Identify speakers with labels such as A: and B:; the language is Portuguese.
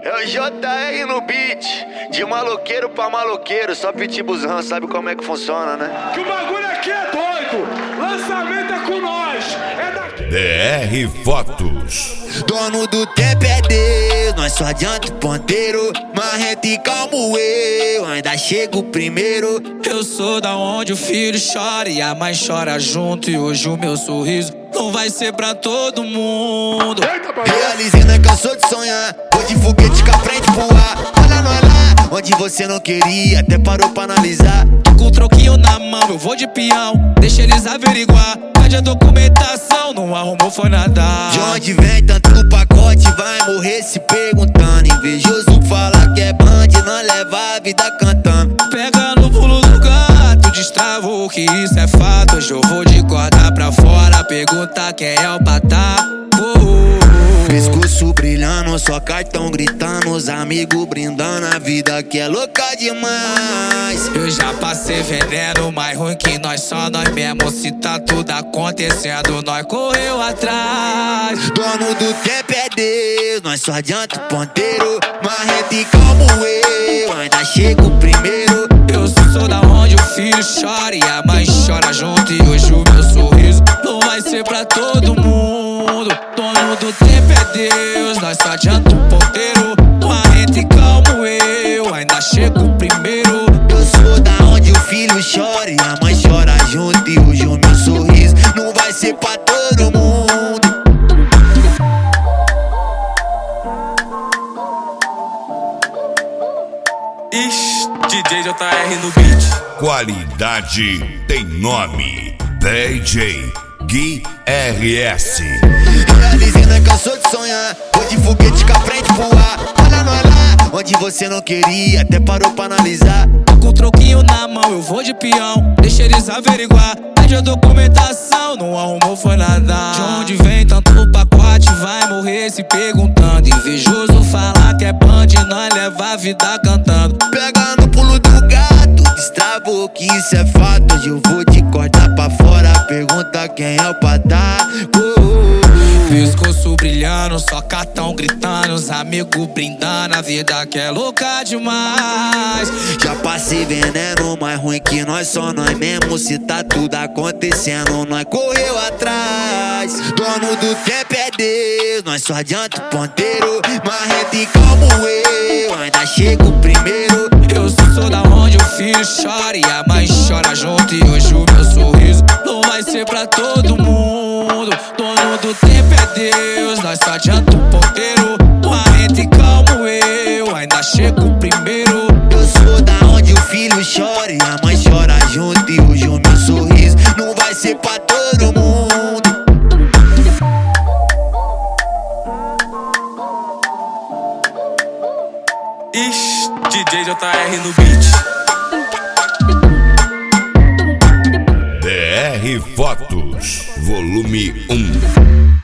A: É o JR no beat, de maloqueiro pra maloqueiro, só pitibuzão, sabe como é que funciona, né?
B: Que o bagulho aqui é doido, lançamento é com nós, é daqui.
C: DR Fotos.
A: Dono do tempo é Deus, nós só adianta o ponteiro, marrento e calmo eu, ainda chego primeiro.
D: Eu sou da onde o filho chora e a mãe chora junto, e hoje o meu sorriso não vai ser pra todo mundo.
A: Realizei, não cansou de sonhar, vou de foguete com a frente voar. Olha nós lá, onde você não queria, até parou pra analisar.
D: Tô com o troquinho na mão, eu vou de peão, deixa eles averiguar. Pede a documentação, não arrumou foi nada.
A: De onde vem tanto pacote, vai morrer se perguntando. Invejoso fala que é band, não leva a vida cantando.
D: Pega no pulo do gato, destravo que isso é fato. Hoje eu vou de corda pra fora, perguntar quem é o patá.
A: Pescoço brilhando, só cartão gritando, os amigos brindando, a vida que é louca demais.
D: Eu já passei veneno, mais ruim que nós, só nós mesmo. Se tá tudo acontecendo, nós correu atrás.
A: Dono do tempo é Deus, nós só adianta o ponteiro, marrento e calmo eu, ainda chego primeiro.
D: Eu sou da onde o filho chora e a mãe chora junto, e hoje o meu sorriso não vai ser pra todo mundo. Dono do tempo é Deus, nós só adianta o ponteiro, marrento e calmo eu, ainda chego primeiro.
A: Eu sou da onde o filho chora e a mãe chora junto, e hoje o meu sorriso não vai ser pra todo mundo.
D: Ixi, DJ JR no beat.
C: Qualidade tem nome. DJ Gui RS.
A: Realizei, não cansou de sonhar, vou de foguete com a frente voar. Olha nós lá, onde você não queria, até parou pra analisar.
D: Tô com o troquinho na mão, eu vou de peão, deixa eles averiguar. Pede a documentação, não arrumou foi nada. De onde vem tanto pacote, vai morrer se perguntando. Invejoso falar que é band, nós leva a vida cantando.
A: Pega no pulo do gato, destravou que isso é fato. Hoje eu vou de corda pra fora, pergunta quem é o patá.
D: Pescoço brilhando, só cartão gritando, os amigos brindando, a vida que é louca demais.
A: Já passei veneno, mais ruim que nós, só nós mesmo. Se tá tudo acontecendo, nós correu atrás. Dono do tempo é Deus, nós só adianta o ponteiro, marrento e calmo eu, ainda chego primeiro.
D: Eu sou da onde o filho chora e a mãe chora junto, e hoje o meu sorriso não vai ser pra todo mundo. Dono do tempo é Deus, nós só adianta o ponteiro, marrento e calmo eu, ainda chego primeiro.
A: Eu sou da onde o filho chora e a mãe chora junto, e hoje o meu sorriso não vai ser pra todo mundo.
D: Ixi, DJ JR no beat.
C: DR Fotos, volume 1.